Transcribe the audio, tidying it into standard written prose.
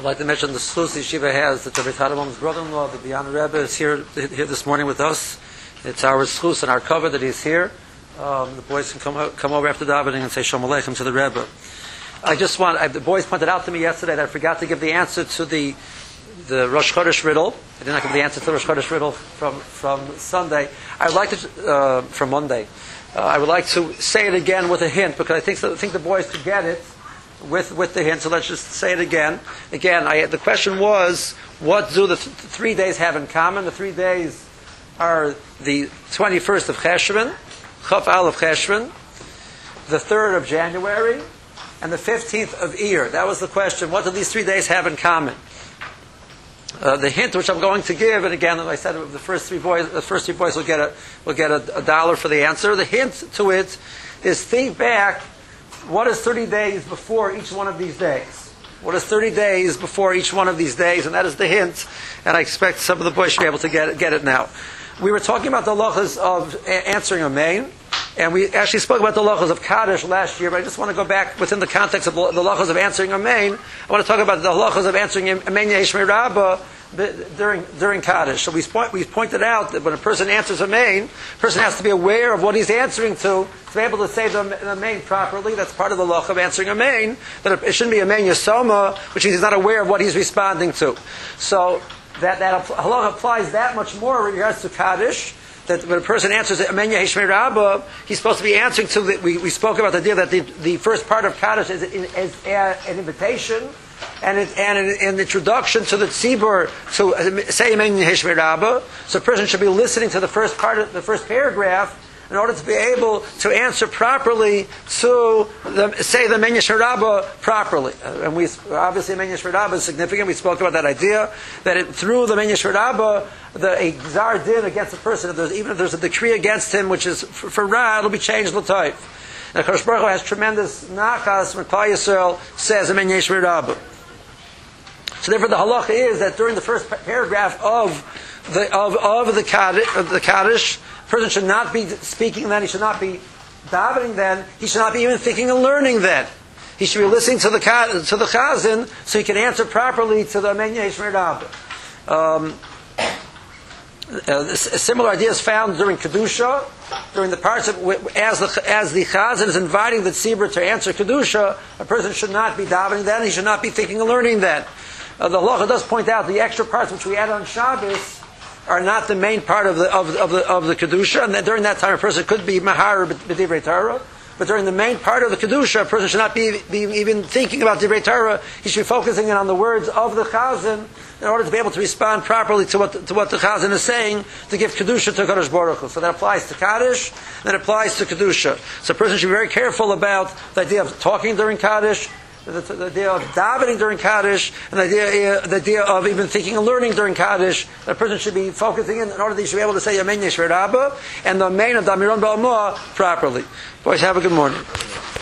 like to mention the schus yeshiva has that the Rebbe brother-in-law, the Biana Rebbe, is here this morning with us. It's our schus and our cover that he's here. The boys can come over after davening and say Shalom Aleichem to the Rebbe. The boys pointed out to me yesterday that I forgot to give the answer to the Rosh Chodesh riddle. I did not give the answer to the Rosh Chodesh riddle from Sunday. I would like to from Monday. I would like to say it again with a hint because I think the boys could get it with the hint. So let's just say it again. Again, the question was, what do the 3 days have in common? The 3 days are the 21st of Cheshvan, Chaf Aleph Cheshvan, the 3rd of January, and the 15th of Iyar. That was the question. What do these 3 days have in common? The hint which I'm going to give, and again, as I said, the first three boys will get a dollar for the answer. The hint to it is think back. What is 30 days before each one of these days? What is 30 days before each one of these days? And that is the hint. And I expect some of the boys should be able to get it now. We were talking about the halachas of answering Amen. And we actually spoke about the halachas of Kaddish last year, but I just want to go back within the context of the halachas of answering Amen. I want to talk about the halachas of answering Amen Yeshmei Rabbah during Kaddish. So we pointed out that when a person answers Amen, a person has to be aware of what he's answering to be able to say the Amen properly. That's part of the halacha of answering Amen. That it shouldn't be Amen Yasoma, which means he's not aware of what he's responding to. So that halacha applies that much more in regards to Kaddish. That when a person answers Amen Yeshmei Rabbah, he's supposed to be answering to we spoke about the idea that the first part of Kaddish is an invitation and an introduction to the tzibur to say Amen Yeshmei Rabbah. So a person should be listening to the first paragraph in order to be able to answer properly to say the Amen Yeshmei Rabbah properly. And obviously Amen Yeshmei Rabbah is significant. We spoke about that idea that through the Amen Yeshmei Rabbah, a gzar din against a person, even if there's a decree against him, which is for Ra, it'll be changed l'tayv. And Kadosh Baruch Hu has tremendous nachas when Klal Yisrael says Amen Yeshmei Rabbah. So therefore, the halacha is that during the first paragraph of the Kaddish, a person should not be speaking then, he should not be davening then, he should not be even thinking and learning then. He should be listening to the chazan so he can answer properly to the Amen Yeshmei Rabbah. A similar idea is found during Kedusha, during the parts of, as the chazan is inviting the tzibur to answer Kedusha, a person should not be davening then, he should not be thinking and learning then. The halacha does point out the extra parts which we add on Shabbos are not the main part of the Kedusha, and that during that time a person could be mahar b'divrei Torah, but during the main part of the Kedusha, a person should not be even thinking about divrei Torah. He should be focusing on the words of the chazan in order to be able to respond properly to what the chazan is saying to give Kedusha to Kadosh Baruch Hu. So that applies to Kaddish, and that applies to Kedusha. So a person should be very careful about the idea of talking during Kaddish, the idea of davening during Kaddish, and the idea of even thinking and learning during Kaddish. That person should be focusing in order that he should be able to say Amen Yeshmei Rabbah and the Amen of Damiron Ba'amah properly. Boys, have a good morning.